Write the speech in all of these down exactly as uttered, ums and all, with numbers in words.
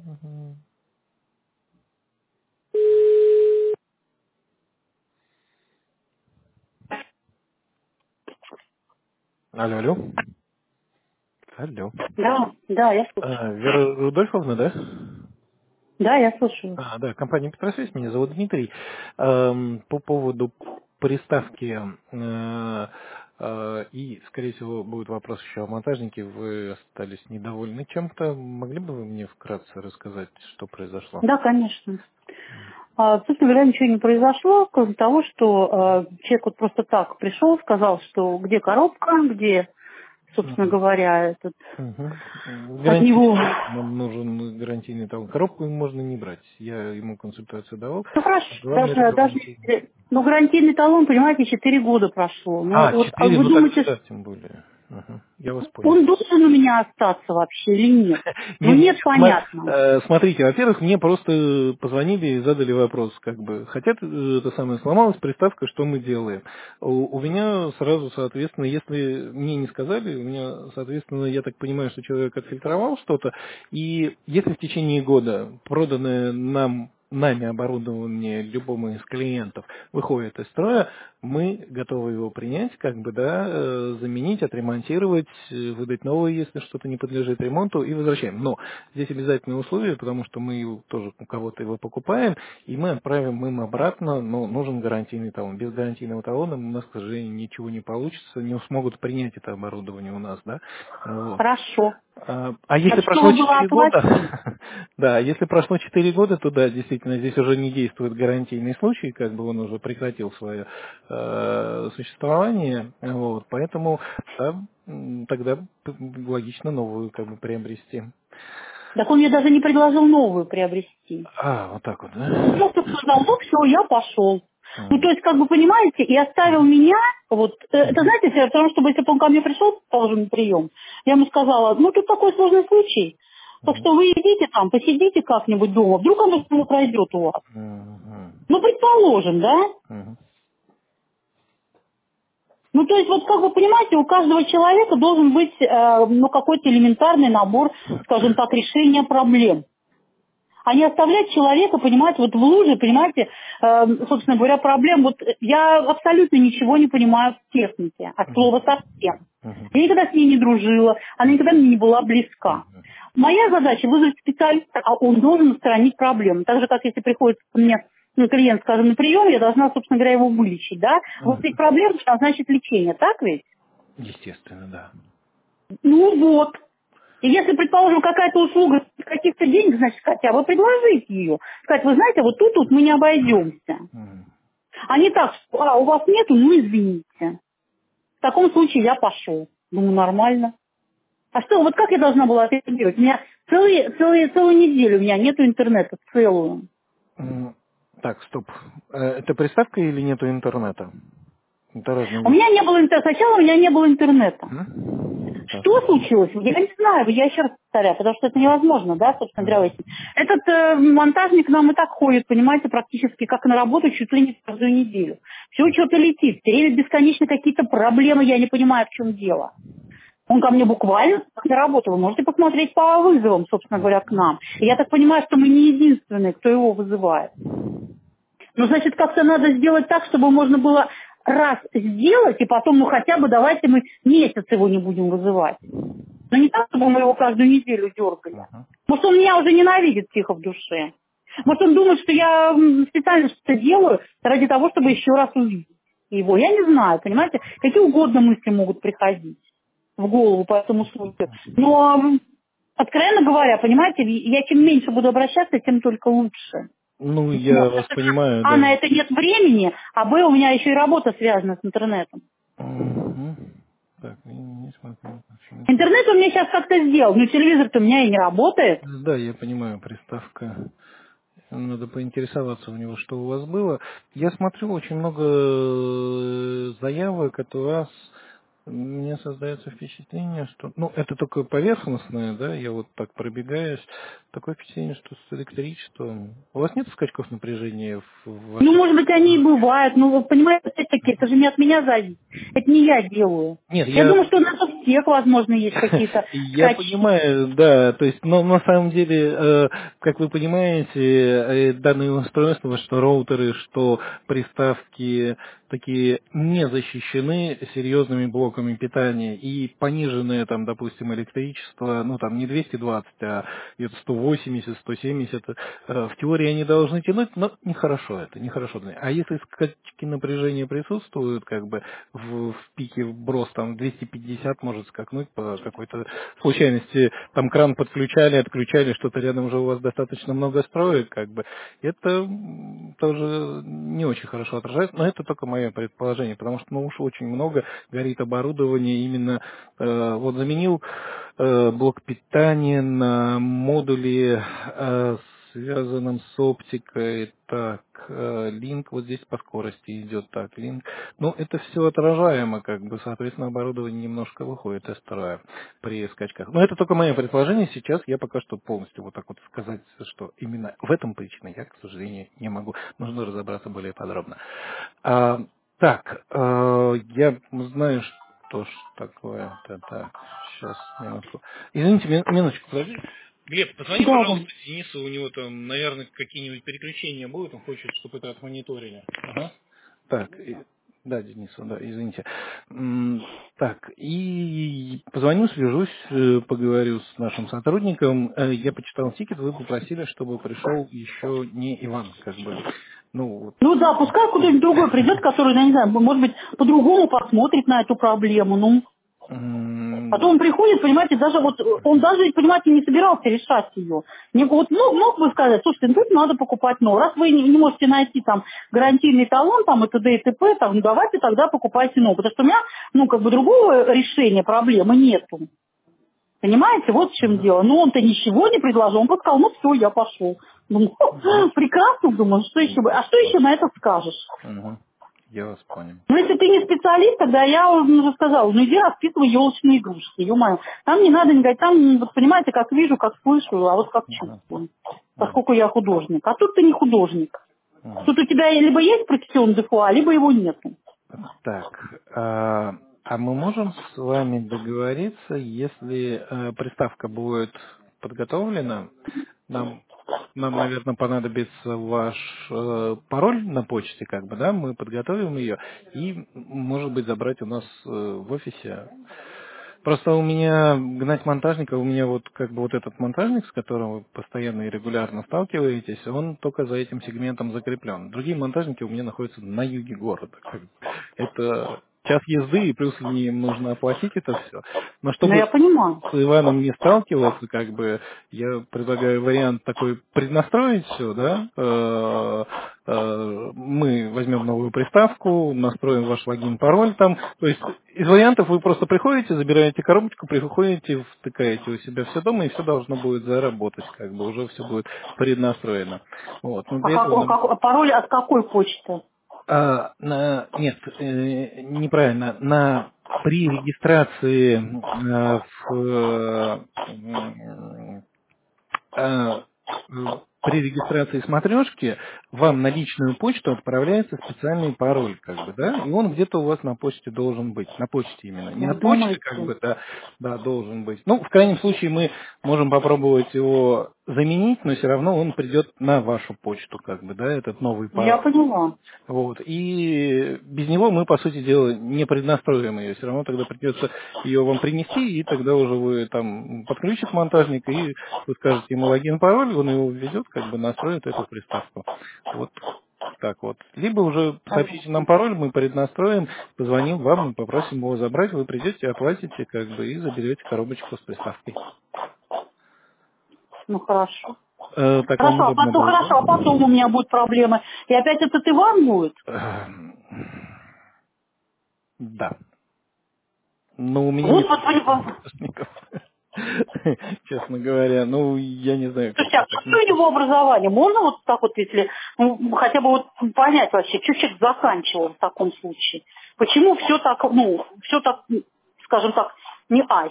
Мгм. Алло, алло. Алло. Да, да, я слушаю. А, Вера Рудольфовна, да? Да, я слушаю. А, да, компания Петросвязь, меня зовут Дмитрий. Эм, По поводу приставки э, э, и, скорее всего, будет вопрос еще о монтажнике. Вы остались недовольны чем-то. Могли бы вы мне вкратце рассказать, что произошло? Да, конечно. А, собственно говоря, ничего не произошло, кроме того, что а, человек вот просто так пришел, сказал, что где коробка, где, собственно Мгм. говоря, этот Мгм. от Гарантийный него. талон. Нам нужен гарантийный талон. Коробку им можно не брать. Я ему консультацию давал. Ну хорошо, А главное это даже, даже гарантийный. если- ну, гарантийный талон, понимаете, четыре года прошло. Ну, А, вот а четыре, вы ну тогда думаете, да, тем более. Ага, я вас понял. он должен у меня остаться вообще или нет? Ну, Нет, нет, нет, нет. Сма- понятно. э, Смотрите, во-первых, мне просто позвонили и задали вопрос, как бы, хотят, э, это самое, сломалась приставка, что мы делаем? У, у меня сразу, соответственно, если мне не сказали, у меня, соответственно, я так понимаю, что человек отфильтровал что-то, и если в течение года проданное нам нами оборудование любому из клиентов выходит из строя, мы готовы его принять, как бы, да, э, заменить, отремонтировать, э, выдать новое, если что-то не подлежит ремонту, и возвращаем. Но здесь обязательное условие, потому что мы его тоже у кого-то его покупаем, и мы отправим им обратно, но нужен гарантийный талон. Без гарантийного талона у нас, к сожалению, ничего не получится, не смогут принять это оборудование у нас, да. Вот. Хорошо. А а Так если что прошло было четыре года, оплатить? да, если прошло четыре года, то да, действительно, здесь уже не действует гарантийный случай, как бы он уже прекратил свое э, существование, вот, поэтому да, м, тогда п- логично новую как бы приобрести. Так он мне даже не предложил новую приобрести. А, вот так вот, Он да? просто сказал, ну все, я пошел. Ну, то М, есть, как бы, понимаете, и оставил мгм, меня, вот, э, это, мгм, знаете, все, потому что, если бы он ко мне пришел, положим, на прием, я ему сказала, ну, тут такой сложный случай, так мгм, что вы идите там, посидите как-нибудь дома, вдруг оно снова пройдет у вас. мгм, Ну, предположим, да? мгм. Ну, то есть, вот, как вы понимаете, у каждого человека должен быть, э, ну, какой-то элементарный набор, скажем так, решения проблем. А не оставлять человека, понимаете, вот в луже, понимаете, э, собственно говоря, проблем. Вот я абсолютно ничего не понимаю в технике, от слова совсем. Мгм, Я никогда с ней не дружила, она никогда мне не была близка. Моя задача вызвать специалиста, а он должен устранить проблему. Так же, как если приходит ко мне ну, клиент, скажем, на прием, я должна, собственно говоря, его вылечить, да? Вот мгм. эти проблемы, назначить лечение, так ведь? Естественно, да. Ну вот. И если, предположим, какая-то услуга из каких-то денег, значит, хотя бы предложить ее. Сказать, вы знаете, вот тут вот мы не обойдемся. Мгм. А не так, что, а, у вас нету, ну извините. В таком случае я пошел. Думаю, нормально. А что, вот как я должна была это делать? У меня целые, целые, целую неделю у меня нету интернета, целую. М, Так, стоп. Э, Это приставка или нету интернета? Это разные У вещи. меня не было интернета, сначала у меня не было интернета. М? Так. Что случилось? Я не знаю, я еще раз повторяю, потому что это невозможно, да, собственно говоря. М. выяснить. Этот э, монтажник к нам и так ходит, понимаете, практически как на работу чуть ли не каждую неделю. Все что-то летит, все время бесконечно какие-то проблемы, я не понимаю, в чем дело. Он ко мне буквально как на работу. Вы можете посмотреть по вызовам, собственно говоря, к нам. И я так понимаю, что мы не единственные, кто его вызывает. Ну, значит, как-то надо сделать так, чтобы можно было раз сделать, и потом, ну, хотя бы давайте мы месяц его не будем вызывать. Но не так, чтобы мы его каждую неделю дергали. Ага. Может, он меня уже ненавидит тихо в душе. Может, он думает, что я м, специально что-то делаю ради того, чтобы еще раз увидеть его. Я не знаю, понимаете, какие угодно мысли могут приходить в голову по этому случаю. Но, м, откровенно говоря, понимаете, я чем меньше буду обращаться, тем только лучше. Ну, Ну, я потому вас что, понимаю, а, на да. это нет времени, а, б, у меня еще и работа связана с интернетом. Мгм. Так, не, не смотрю. вообще не смотрю. Интернет у меня сейчас как-то сделал, но телевизор-то у меня и не работает. Да, я понимаю, приставка. Надо поинтересоваться у него, что у вас было. Я смотрю, очень много э, заявок от вас. Мне создается впечатление, что... Ну, это только поверхностное, да, я вот так пробегаюсь. Такое впечатление, что с электричеством... У вас нет скачков напряжения в в Ну, вашей... может быть, они и бывают, но вы понимаете, опять-таки, это же не от меня зависит. Это не я делаю. Нет, Я думаю, я что надо отсек, возможно, есть какие-то. Я понимаю, да, то есть, но на самом деле, как вы понимаете, данные устройства, что роутеры, что приставки такие не защищены серьезными блоками питания, и пониженное там, допустим, электричество, ну там не двести двадцать, а где-то сто восемьдесят, сто семьдесят, в теории они должны тянуть, но нехорошо это, нехорошо. А если скачки напряжения присутствуют, как бы в, в пике вброс там двести пятьдесят может скакнуть по какой-то случайности, там кран подключали, отключали, что-то рядом уже у вас достаточно много строек, как бы, это тоже не очень хорошо отражает, но это только мое предположение, потому что, ну, уж очень много горит оборудование, именно, э, вот заменил э, блок питания на модуле, э, связанном с оптикой, так, э, линк, вот здесь по скорости идет, так, линк, ну, это все отражаемо, как бы, соответственно, оборудование немножко выходит из строя при скачках. Но это только мое предположение, сейчас я пока что полностью вот так вот сказать, что именно в этом причина я, к сожалению, не могу, нужно разобраться более подробно. А, так, э, я знаю, что ж такое, это так, сейчас, минутку. Извините, мин- минуточку, подожди. Глеб, позвони, Да, пожалуйста, да. Денису, у него там, наверное, какие-нибудь переключения будут, он хочет, чтобы это отмониторили. Ага. Так, и- да, Денису, да, извините. М, Так, и позвоню, свяжусь, э, поговорю с нашим сотрудником. Э, Я почитал тикет, вы попросили, чтобы пришел еще не Иван, как бы. Ну, вот. Ну да, пускай куда-нибудь другой придет, который, я не знаю, может быть, по-другому посмотрит на эту проблему. Ну, а то М, он приходит, понимаете, даже вот, он даже, понимаете, не собирался решать ее. Мне вот, ну, мог бы сказать, слушайте, ну тут надо покупать новый. Раз вы не, не можете найти там гарантийный талон, там, и т.д. и т.п., там, ну давайте тогда покупайте новый. Потому что у меня, ну, как бы другого решения проблемы нету. Понимаете, вот в чем мгм, дело. Ну, он-то ничего не предложил, он просто сказал, ну все, я пошел. Думаю, мгм. прекрасно, думаю, что еще, бы- а что еще на это скажешь? Мгм. Я вас понял. Ну, если ты не специалист, тогда я уже сказала, ну иди расписывай елочные игрушки, ё-моё. Там не надо не говорить, там, вот понимаете, как вижу, как слышу, а вот как Мгм, чувствую. мгм, Поскольку я художник. А тут ты не художник. мгм. Тут у тебя либо есть профессион дефуа, либо его нету. Так, а, а мы можем с вами договориться, если э, приставка будет подготовлена, нам, нам, наверное, понадобится ваш э, пароль на почте, как бы, да, мы подготовим ее и, может быть, забрать у нас э, в офисе. Просто у меня гнать монтажника, у меня вот как бы вот этот монтажник, с которым вы постоянно и регулярно сталкиваетесь, он только за этим сегментом закреплен. Другие монтажники у меня находятся на юге города. Как бы. Это час езды, и плюс им нужно оплатить это все. Но Ну, чтобы я понимаю. с Иваном не сталкиваться, как бы, я предлагаю вариант такой преднастроить все, да, Э, э, мы возьмем новую приставку, настроим ваш логин, пароль там, то есть из вариантов вы просто приходите, забираете коробочку, приходите, втыкаете у себя все дома, и все должно будет заработать, как бы, уже все будет преднастроено. Вот, но А, для этого как, нам... как- а пароль от какой почты? А, на, нет, э, неправильно. На, при регистрации э, в, э, э, при регистрации смотрешки вам на личную почту отправляется специальный пароль, как бы, да, и он где-то у вас на почте должен быть, на почте именно, не Вы от почты, как думаете? бы, да, да, должен быть. Ну, в крайнем случае мы можем попробовать его заменить, но все равно он придет на вашу почту, как бы, да, этот новый Я пароль. поняла. Вот. И без него мы, по сути дела, не преднастроим ее. Все равно тогда придется ее вам принести, и тогда уже вы там подключит монтажник, и вы скажете ему логин, пароль, он его введет, как бы настроит эту приставку. Вот так вот. Либо уже сообщите нам Понятно. пароль, мы преднастроим, позвоним вам и попросим его забрать, вы придете, оплатите, как бы, и заберете коробочку с приставкой. Ну, хорошо. Э, так вам Хорошо, а удобно потом, будет, хорошо, а потом у меня будут проблемы. И опять этот Иван будет? да? Да. Но у меня Вот, нет вот, других вот. монтажников. Честно говоря, ну, я не знаю, Слушайте, как-то а так что не у него случилось. образование? Можно вот так вот, если, ну, хотя бы вот понять вообще, что человек заканчивал в таком случае? Почему все так, ну, все так, скажем так, не айс?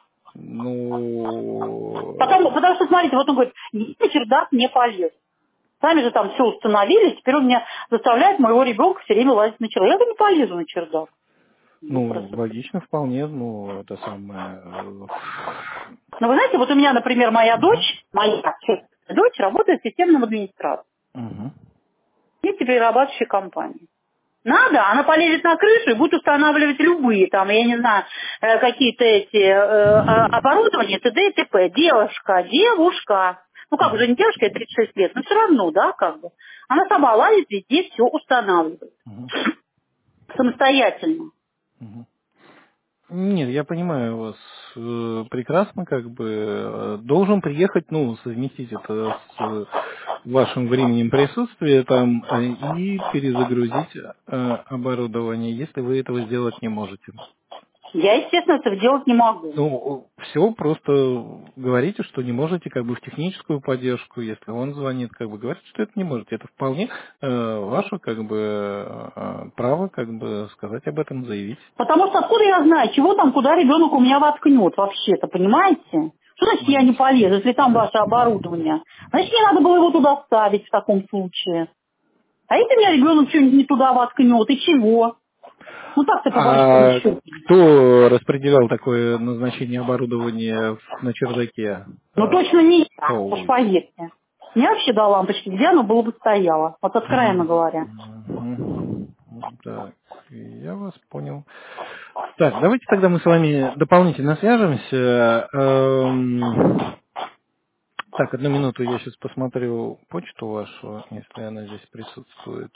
Ну, Потому, потому что, смотрите, вот он говорит, я на чердак не полез. Сами же там все установили, теперь он меня заставляет моего ребенка все время лазить на чердак. Я говорю, не полезу на чердак. Ну, Просто. логично вполне, ну, это самое... Ну, вы знаете, вот у меня, например, моя дочь, моя дочь работает системным администратором Угу. нефтеперерабатывающей компании. Надо, она полезет на крышу и будет устанавливать любые, там, я не знаю, э, какие-то эти э, а- оборудования, т.д. и т.п. Девушка, девушка. Ну, как уже не девушка, ей тридцать шесть лет, но все равно, да, как бы. Она сама лазит везде, все устанавливает. Угу. Самостоятельно. Угу. Нет, я понимаю вас э, прекрасно, как бы э, должен приехать, ну, совместить это с э, вашим временем присутствия там э, и перезагрузить э, оборудование, если вы этого сделать не можете. Я, естественно, этого делать не могу. Ну, все, просто говорите, что не можете, как бы в техническую поддержку, если он звонит, как бы говорите, что это не можете. Это вполне э, ваше, как бы, э, право, как бы, сказать об этом, заявить. Потому что откуда я знаю, чего там, куда ребенок у меня воткнет вообще-то, понимаете? Что значит я не полезу, если там ваше оборудование? Значит, мне надо было его туда ставить в таком случае. А если у меня ребенок что-нибудь не туда воткнет, и чего? Ну так-то по большому А счету. кто распределял такое назначение оборудования в- на чердаке? Ну А, точно не я, уж Ой. поверьте. Мне вообще до лампочки, где оно было бы стояло, вот откровенно говоря. Мгм. Так, я вас понял. Так, давайте тогда мы с вами дополнительно свяжемся. Эм, Так, одну минуту, я сейчас посмотрю почту вашу, если она здесь присутствует.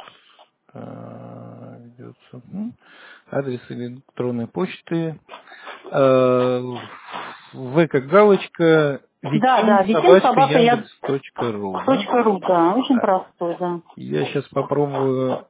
Э, Ведется. М. Адрес электронной почты. Э, В как галочка Да, викин да, Викин собачка собака я яндекс точка ру, да? точка ру, да, очень Так, простой, да. я сейчас попробую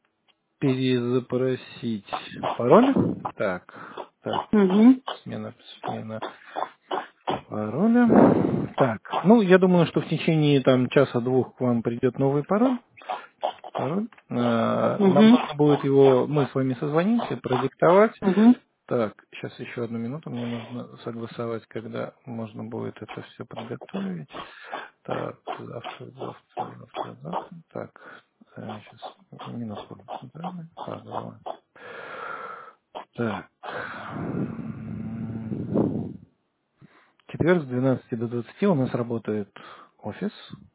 перезапросить пароль. Так, так, Угу. смена, смена пароля. Так, ну, я думаю, что в течение там часа-двух к вам придет новый пароль. пароль. Э, Нам Угу. нужно будет его, мы с вами созвонимся, продиктовать. Угу. Так, сейчас еще одну минуту, мне нужно согласовать, когда можно будет это все подготовить. Так, завтра, завтра, завтра, завтра. Так, сейчас, минутку. Да, Павлова. Так. Четверг с двенадцати до двадцати у нас работает офис.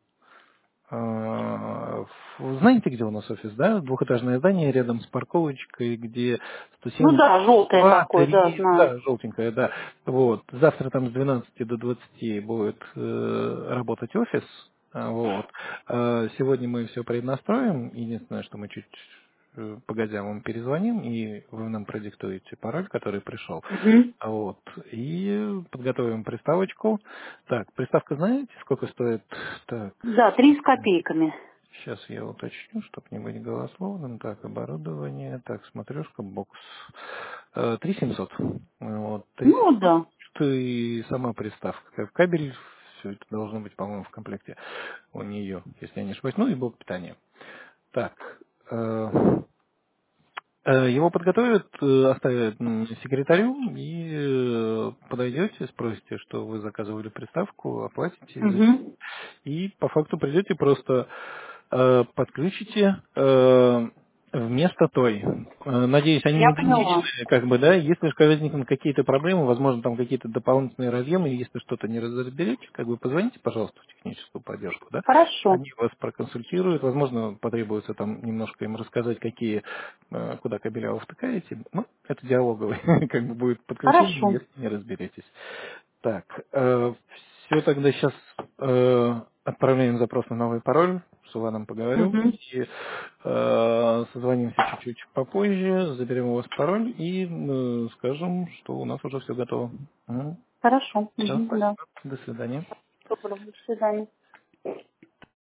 А, Вы знаете, где у нас офис, да? Двухэтажное здание рядом с парковочкой, где Ну да, желтое два, такое, да, три, знаю. да, желтенькое, да. Вот. Завтра там с двенадцати до двадцати будет э, работать офис. А, Вот. А, Сегодня мы все преднастроим. Единственное, что мы чуть э, погодя вам перезвоним, и вы нам продиктуете пароль, который пришел. Угу. А Вот. И подготовим приставочку. Так, приставка знаете, сколько стоит? Так, Да, три с копейками. сейчас я уточню, чтобы не быть голословным. Так, оборудование. Так, смотрешка, бокс. Э, три семьсот. Вот, три Ну семьсот. да. И сама приставка. Как кабель, все это должно быть, по-моему, в комплекте у нее, если я не ошибаюсь. Ну и блок питания. Так, э, Э, его подготовят, э, оставят м, секретарю и э, подойдете, спросите, что вы заказывали приставку, оплатите за- Угу. и по факту придете просто э, подключите э, вместо той. Э, Надеюсь, они Я поняла. идентичны, как бы, да. Если же возникнут какие-то проблемы, возможно, там какие-то дополнительные разъемы, или если что-то не разберете, как бы позвоните, пожалуйста, в техническую поддержку, да. Хорошо. Они вас проконсультируют, возможно, потребуется там немножко им рассказать, какие, э, куда кабеля вы втыкаете. Ну, это диалоговый, как бы будет подключение, Хорошо. если не разберетесь. Так, все тогда сейчас отправляем запрос на новый пароль, с Иваном поговорю, Угу. и э, созвонимся чуть-чуть попозже, заберем у вас пароль и э, скажем, что у нас уже все готово. Хорошо. Все, Угу. Да. спасибо, до свидания. Доброго. До свидания.